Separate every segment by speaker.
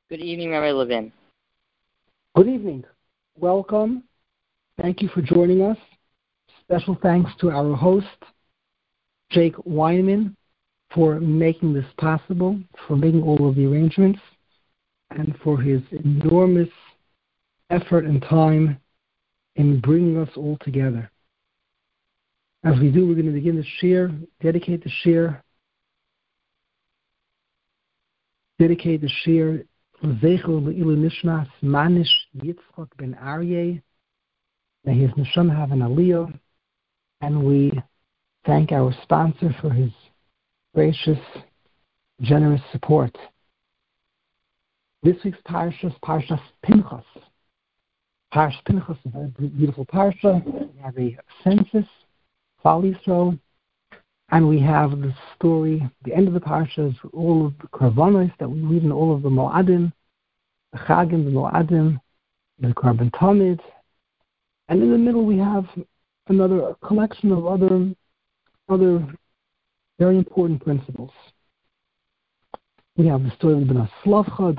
Speaker 1: Good evening, Rabbi Levin.
Speaker 2: Good evening. Welcome. Thank you for joining us. Special thanks to our host, Jake Weinman, for making this possible, for making all of the arrangements, and for his enormous effort and time in bringing us all together. As we do, we're going to begin the shir, dedicate the shir L'Zeichel Le'ilu Nishmas Manish Yitzchak ben Aryeh. May his neshama have an aliyah, and we thank our sponsor for his gracious, generous support. This week's parsha is Parshas Pinchas. Parshas Pinchas is a very beautiful parsha. We have a census, Klal Yisrael, and we have the story, the end of the parsha is all of the korbanos that we read in all of the Moadim, the Chagim, the Moadim, the Korban Tamid, and in the middle we have another collection of other very important principles. We have the story of Bnei Slavchad,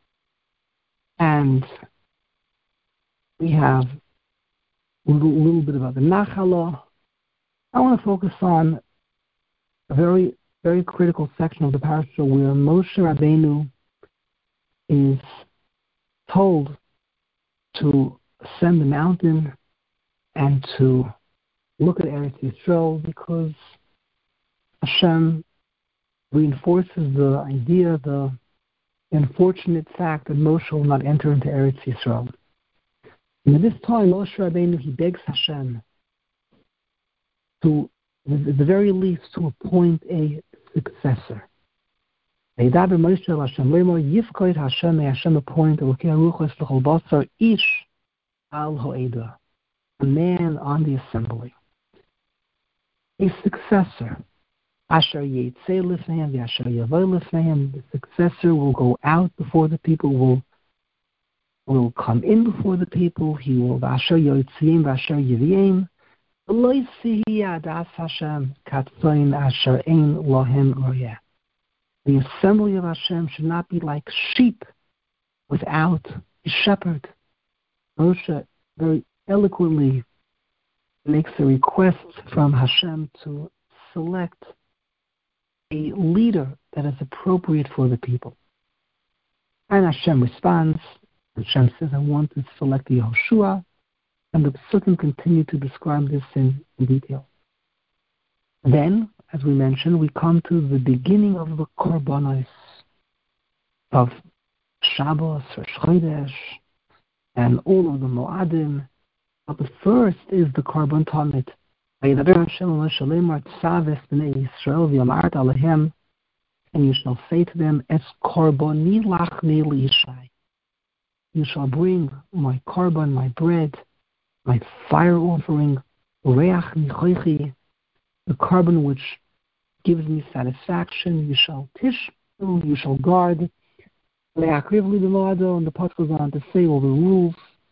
Speaker 2: and we have a little bit about the Nachala. I want to focus on a very, very critical section of the parasha where Moshe Rabbeinu is told to ascend the mountain and to look at Eretz Yisrael because Hashem reinforces the idea, the unfortunate fact that Moshe will not enter into Eretz Yisrael. And at this time, Moshe Rabbeinu, he begs Hashem to, at the very least, to appoint a successor. Veidaber Moshe el Hashem lemor yifkoid Hashem, may Hashem appoint Elokei Haruchos l'chol basar ish al ho'eda, a man on the assembly, a successor. Asher yitzei lifneim v'asher yavoi lifneim, the successor will go out before the people, will come in before the people. He will v'asher yotziyim v'asher yiviyim. The assembly of Hashem should not be like sheep without a shepherd. Moshe very eloquently makes a request from Hashem to select a leader that is appropriate for the people. And Hashem responds. Hashem says, I want to select Yehoshua. And the Psukim continue to describe this in detail. Then, as we mentioned, we come to the beginning of the Korbanos of Shabbos, Rosh Chodesh, and all of the Moadim. But the first is the Korban Tamid. And you shall say to them, Es korboni lachni li'ishai. You shall bring my korban, my bread, my fire offering, reach nichoichi, the korban which gives me satisfaction. You shall tishnu, you shall guard. Le'akriv li b'moado, and the pasuk goes on to say all the rules.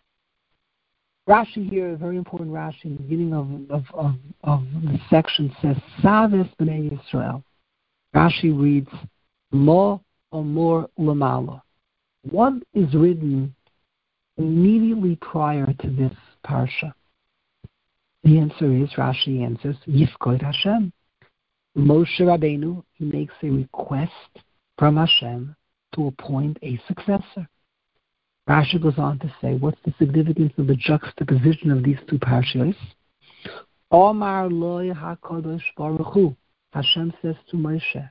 Speaker 2: Rashi here, a very important Rashi, in the beginning of the section says, Saves b'nei Yisrael. Rashi reads, Lo omor lamala. What is written immediately prior to this parsha? The answer is, Rashi answers, Yifkod Hashem. Moshe Rabbeinu, he makes a request from Hashem to appoint a successor. Rashi goes on to say, what's the significance of the juxtaposition of these two parshas? Omar loy HaKadosh Baruch Hu. Hashem says to Moshe,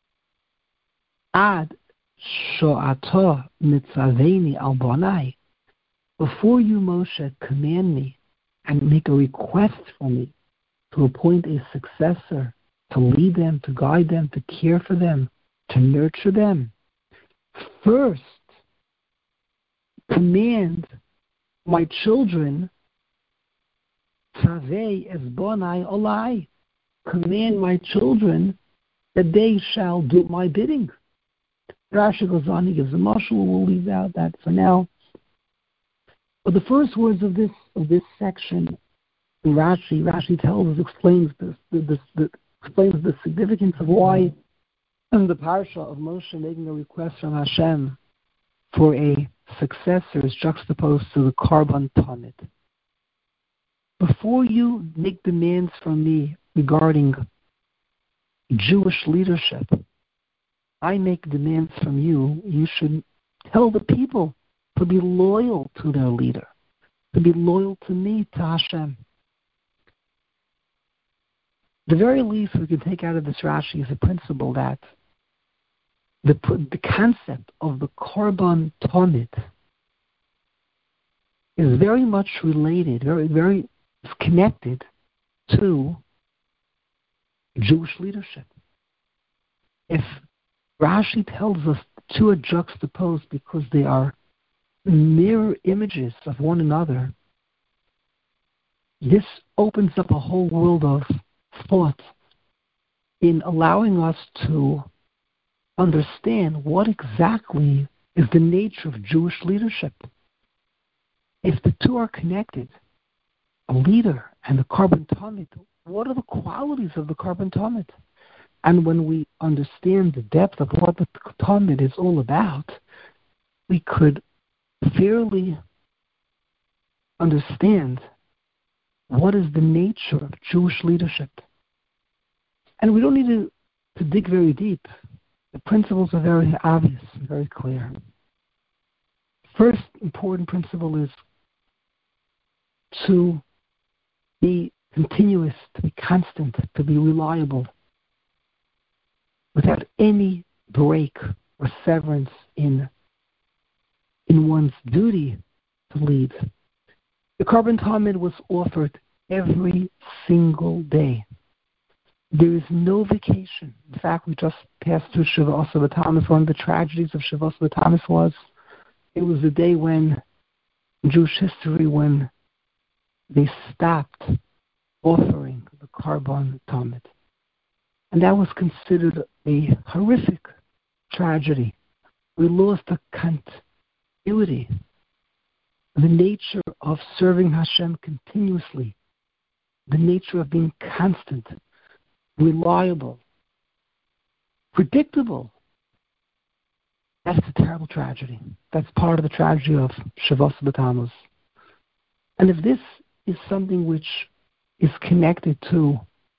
Speaker 2: Ad sho'ato mitzaveni al bonai. Before you, Moshe, command me and make a request for me to appoint a successor, to lead them, to guide them, to care for them, to nurture them. First, command my children, Tzavei es bonai olai, command my children that they shall do my bidding. Rashi goes on, he gives a mashal, we'll leave out that for now. But the first words of this section, Rashi tells us, explains the significance of why in the parsha of Moshe making a request from Hashem for a successor is juxtaposed to the Korban Tamid. Before you make demands from me regarding Jewish leadership, I make demands from you. You should tell the people to be loyal to their leader, to be loyal to me, to Hashem. The very least we can take out of this Rashi is a principle that the concept of the Korban Tamid is very much related, very connected to Jewish leadership. If Rashi tells us the two are juxtaposed because they are mirror images of one another, this opens up a whole world of thought in allowing us to understand what exactly is the nature of Jewish leadership. If the two are connected, a leader and the Korban Tamid, what are the qualities of the Korban Tamid? And when we understand the depth of what the Tamid is all about, we could fairly understand what is the nature of Jewish leadership. And we don't need to dig very deep. The principles are very obvious and very clear. First important principle is to be continuous, to be constant, to be reliable, without any break or severance in one's duty to lead. The Korban Tamid was offered every single day. There is no vacation. In fact, we just passed through Shavuos B'Tammuz. One of the tragedies of Shavuos B'Tammuz was it was the day when, in Jewish history, when they stopped offering the Korban Tamid. And that was considered a horrific tragedy. We lost the continuity, the nature of serving Hashem continuously, the nature of being constant, reliable, predictable. That's a terrible tragedy. That's part of the tragedy of Shavuos B'Tammuz. And if this is something which is connected to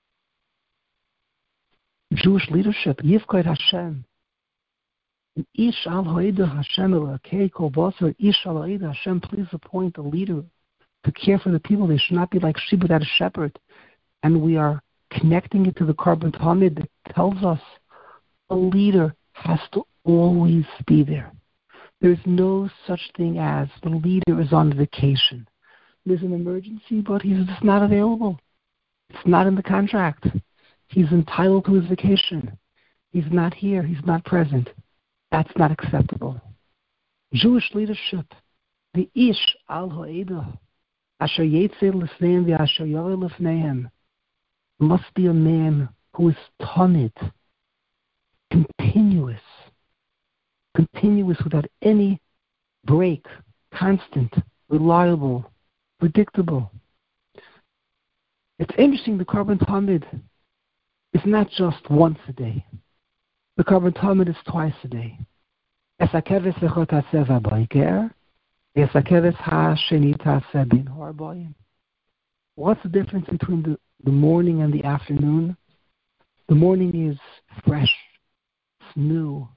Speaker 2: Jewish leadership, Yivkod Hashem, Ish al ha'edah Hashem elokei kol basar, Ish al ha'edah Hashem, please appoint a leader to care for the people. They should not be like sheep without a shepherd. And we are connecting it to the Korban Tamid that tells us a leader has to always be there. There's no such thing as the leader is on vacation. There's an emergency, but he's just not available. It's not in the contract. He's entitled to his vacation. He's not here. He's not present. That's not acceptable. Jewish leadership, the Ish al ha'edah, asher yetzer l'sneim v'asher yoreh l'fneihem, must be a man who is tamid, continuous without any break, constant, reliable, predictable. It's interesting, the Korban Tamid is not just once a day. The Korban Tamid is twice a day. Esakeves echot taseh v'boker, esakeves ha'sheni taseh bin harbayim. What's the difference between the morning and the afternoon? The morning is fresh, it's new.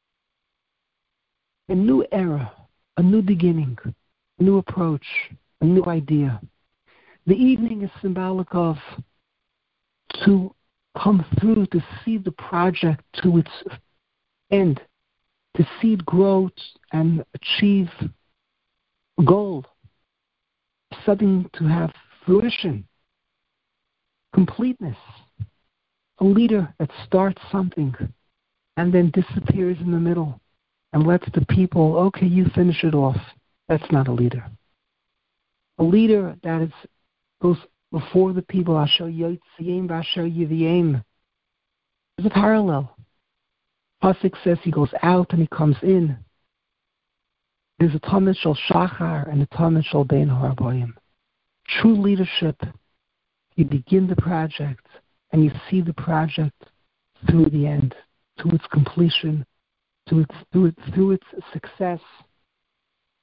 Speaker 2: A new era, a new beginning, a new approach, a new idea. The evening is symbolic of to come through, to see the project to its end, to see it grow and achieve a goal, something to have fruition, completeness. A leader that starts something and then disappears in the middle and lets the people, okay, you finish it off. That's not a leader. A leader that goes before the people, Asher Yotziyim v'Asher Yiviyim. There's a parallel. Pasuk says he goes out and he comes in. There's a Tamid Shel Shachar and a Tamid Shel Bein Harbayim. True leadership, you begin the project and you see the project through the end, to its completion, through its success,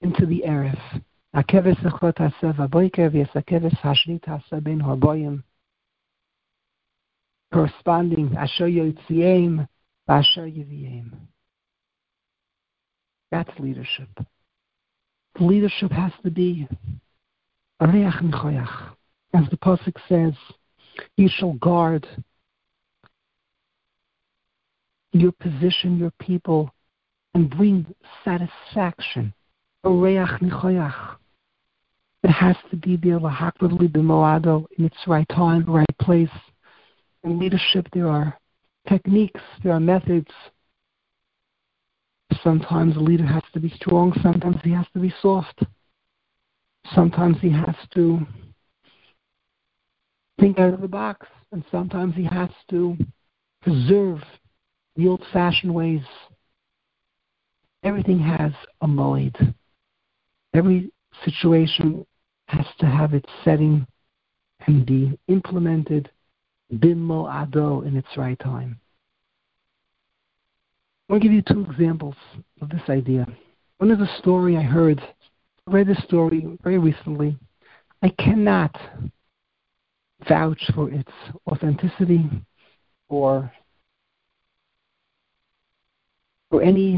Speaker 2: into the Erev. Akeves echot haseh v'boiker v'yesakeves hashni taseh ben harboyim. Corresponding asher yotziem v'asher yiviem. That's leadership. The leadership has to be areach nichoyach. As the pasuk says, you shall guard your position, your people, and bring satisfaction. Areach nichoyach. It has to be there, lahakradli b'moado, in its right time, right place. In leadership, there are techniques, there are methods. Sometimes a leader has to be strong, sometimes he has to be soft. Sometimes he has to think out of the box, and sometimes he has to preserve the old-fashioned ways. Everything has a moed. Every situation has to have its setting and be implemented bimmo ado, in its right time. I want to give you two examples of this idea. One is a story I heard. I read this story very recently. I cannot vouch for its authenticity or any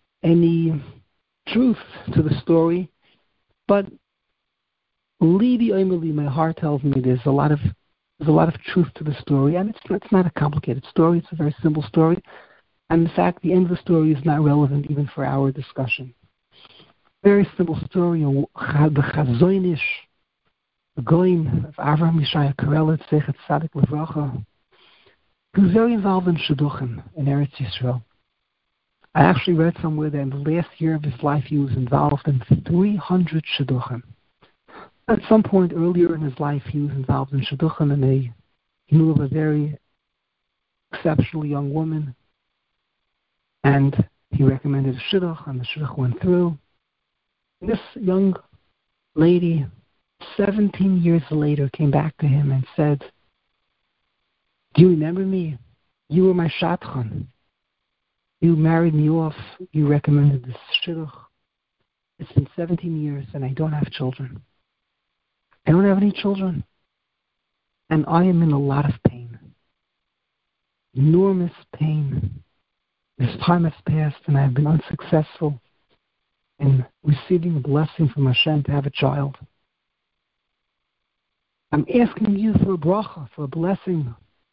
Speaker 2: truth to the story, but Libi Oimeli, my heart tells me there's a lot of truth to the story, and it's not a complicated story. It's a very simple story, and in fact, the end of the story is not relevant even for our discussion. Very simple story. The Chazon Ish, the Goin of Avraham Yishaya Karelitz, Zechet Tzadik Levracha, he was very involved in Shidduchim in Eretz Yisrael. I actually read somewhere that in the last year of his life he was involved in 300 Shidduchim. At some point earlier in his life, he was involved in Shidduchim, and he knew of a very exceptional young woman, and he recommended a Shidduch, and the Shidduch went through. And this young lady, 17 years later, came back to him and said, "Do you remember me? You were my Shadchan. You married me off. You recommended this Shidduch. It's been 17 years, and I don't have children. I don't have any children, and I am in a lot of pain, enormous pain. This time has passed, and I have been unsuccessful in receiving a blessing from Hashem to have a child. I'm asking you for a bracha, for a blessing.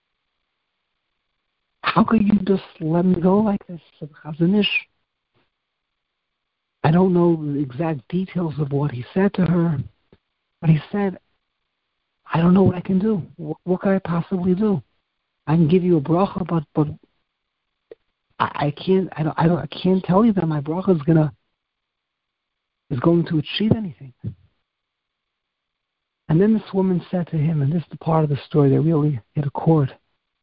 Speaker 2: How could you just let me go like this?" Said Chazon Ish. I don't know the exact details of what he said to her, but he said, "I don't know what I can do. What can I possibly do? I can give you a bracha, but I can't. I can't tell you that my bracha is going to achieve anything." And then this woman said to him, and this is the part of the story that really hit a chord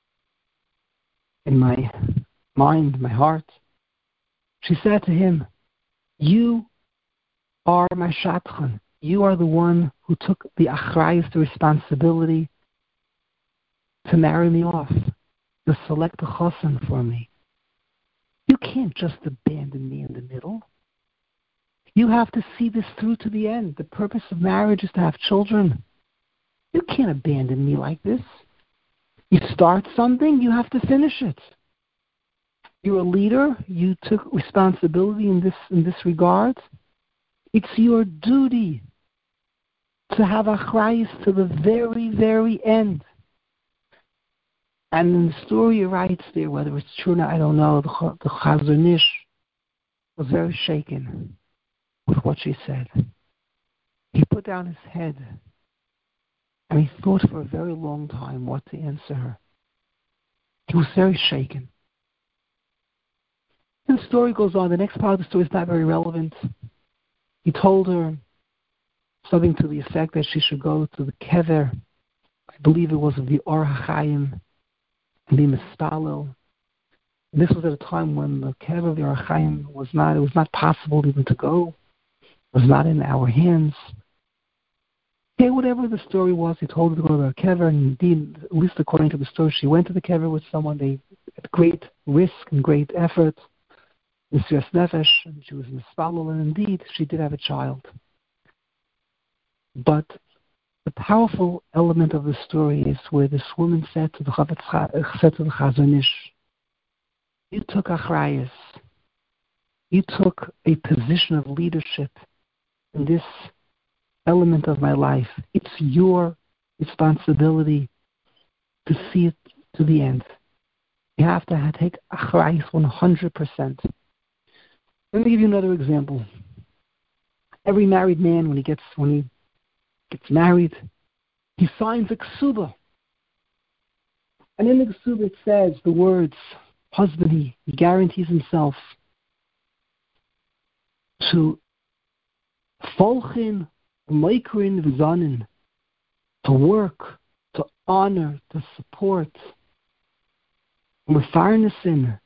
Speaker 2: in my mind, my heart. She said to him, "You are my Shadchan. You are the one who took the achrayus, the responsibility to marry me off, to select a chosen for me. You can't just abandon me in the middle. You have to see this through to the end. The purpose of marriage is to have children. You can't abandon me like this. You start something, you have to finish it. You're a leader. You took responsibility in this regard. It's your duty to have achrayus to the very, very end." And in the story he writes there, whether it's true or not, I don't know, the Chazon Ish was very shaken with what she said. He put down his head, and he thought for a very long time what to answer her. He was very shaken. And the story goes on. The next part of the story is not very relevant. He told her something to the effect that she should go to the kever, I believe it was of the Or HaChaim, and be mispalel. This was at a time when the kever of the Or HaChaim was not possible even to go. It was not in our hands. Okay, whatever the story was, he told her to go to the kever, and indeed, at least according to the story, she went to the kever with someone. They at great risk and great effort. Mesiras Nefesh, and she was mispalel, and indeed she did have a child. But the powerful element of the story is where this woman said to the Chazon Ish, you took achrayus, you took a position of leadership in this element of my life. It's your responsibility to see it to the end. You have to take achrayus 100%. Let me give you another example. Every married man, when he gets married, he signs a ksuba. And in the ksuba it says the words, husband, he guarantees himself to folchin, moikrin, v'zanin, to work, to honor, to support, mefarnesin,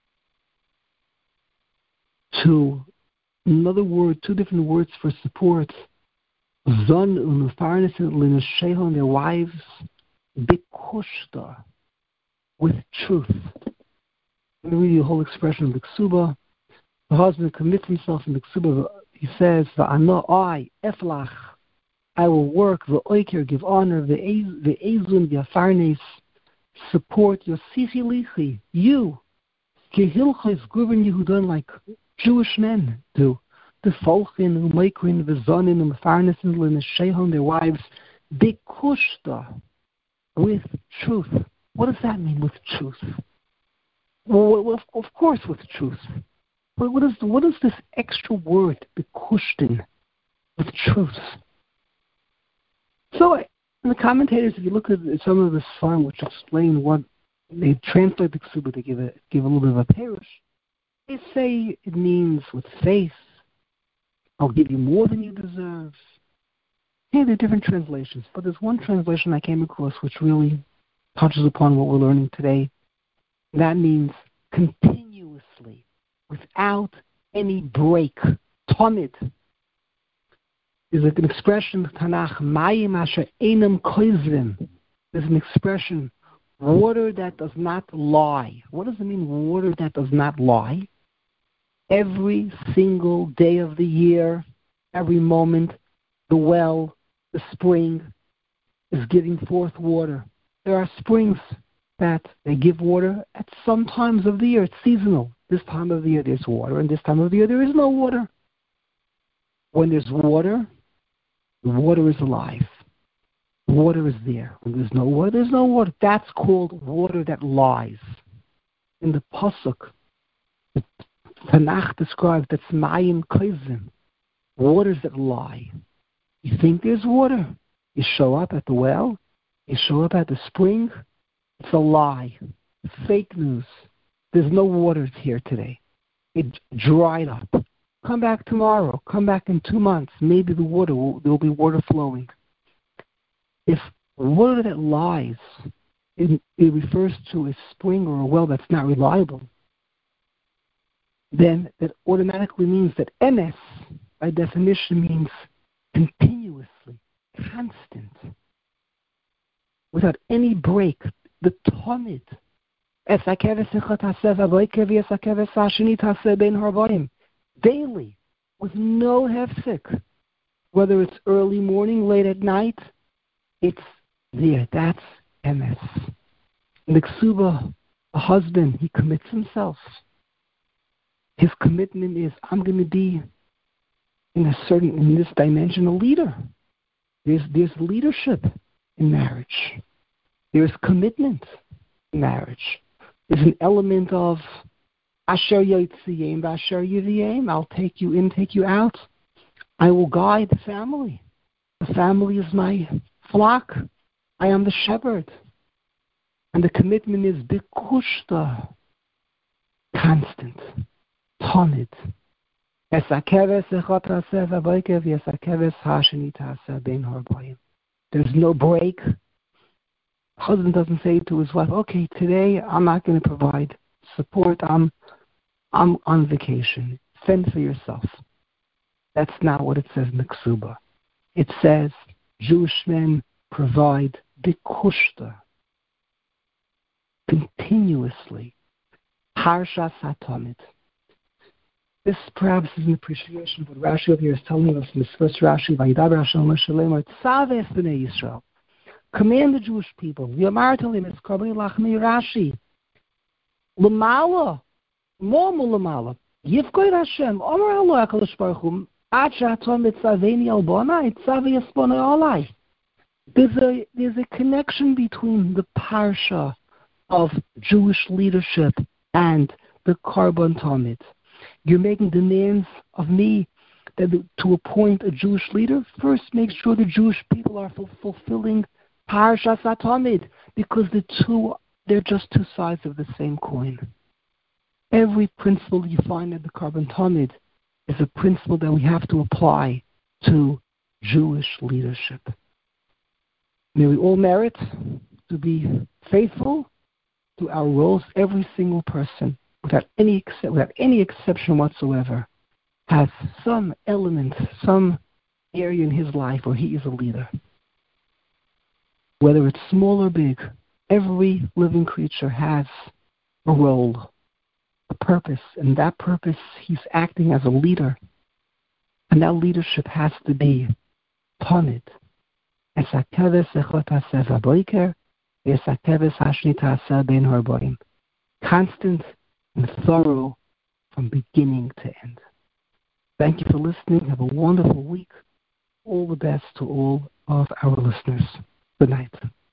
Speaker 2: to, another word, two different words for support, zon u'mefarnesin l'neshehon, their wives, bikushta, with truth. Let me read you the whole expression of the ksuba. The husband commits himself in the ksuba. He says, "V'ano I eflach, I will work. V'oiker, give honor. V'ezun v'afarnes, support. Yosichi lichi, you. Kehilchos govern Yehudan like Jewish men do. The folchin u'meikrin v'zonin u'mefarnesin l'neshehon, their wives, bikushta, with truth." What does that mean, with truth? Well, of course, with truth. But what is this extra word, bekushtin, with truth? So, in the commentators, if you look at some of the Sfarim which explain what they translate the ksuba, they give a little bit of a perush. They say it means with faith. I'll give you more than you deserve. Hey, there are different translations, but there's one translation I came across which really touches upon what we're learning today. That means continuously, without any break. Tomid is an expression, Tanakh, Mayim asher einam koizrim. There's an expression, water that does not lie. What does it mean, water that does not lie? Every single day of the year, every moment, the well, the spring is giving forth water. There are springs that they give water at some times of the year. It's seasonal. This time of the year there's water, and this time of the year there is no water. When there's water, the water is alive. Water is there. When there's no water, there's no water. That's called water that lies. In the Pasuk, the Tanakh describes that's Mayim Koizim, waters that lie. You think there's water. You show up at the well. You show up at the spring. It's a lie. Fake news. There's no water here today. It dried up. Come back tomorrow. Come back in 2 months. Maybe there will be water flowing. If water that lies, it refers to a spring or a well that's not reliable, then that automatically means that emes, by definition, means continuously, constant, without any break. The Tomid, daily, with no hefsek. Whether it's early morning, late at night, it's there. That's emes. In the ksuba, a husband, he commits himself. His commitment is, I'm going to be in this dimension, a leader. There's leadership in marriage. There's commitment in marriage. There's an element of asher yotziyim v'asher yiviyim. I'll take you in, take you out. I will guide the family. The family is my flock. I am the shepherd. And the commitment is bikushta, constant, tomid. There's no break. Husband doesn't say to his wife, okay, today I'm not going to provide support. I'm on vacation. Fend for yourself. That's not what it says in the ksuba. It says Jewish men provide bikushta, continuously. Parshas HaTamid. This perhaps is an appreciation of what Rashi over here is telling us in this first Rashi, Vayidaber Hashem Moshe Lemor, Tzaves B'nei Yisrael. Command the Jewish people. V'yamar Talim, it's Karbani Lachmi Rashi. L'mala, Momu L'mala. Yifkoid Hashem, Omer Alo HaKadosh Baruch Hu, Ad She'atom Mitzaveni Al Bonai, Tzavi Yisponai Alai. There's a connection between the parsha of Jewish leadership and the Karban Tamid. You're making demands of me that to appoint a Jewish leader. First, make sure the Jewish people are fulfilling Parshas HaTamid, because they're just two sides of the same coin. Every principle you find in the Karban Tamid is a principle that we have to apply to Jewish leadership. May we all merit to be faithful to our roles. Every single person, without any exception whatsoever, has some element, some area in his life where he is a leader. Whether it's small or big, every living creature has a role, a purpose, and that purpose he's acting as a leader. And that leadership has to be tamid. Constant and thorough from beginning to end. Thank you for listening. Have a wonderful week. All the best to all of our listeners. Good night.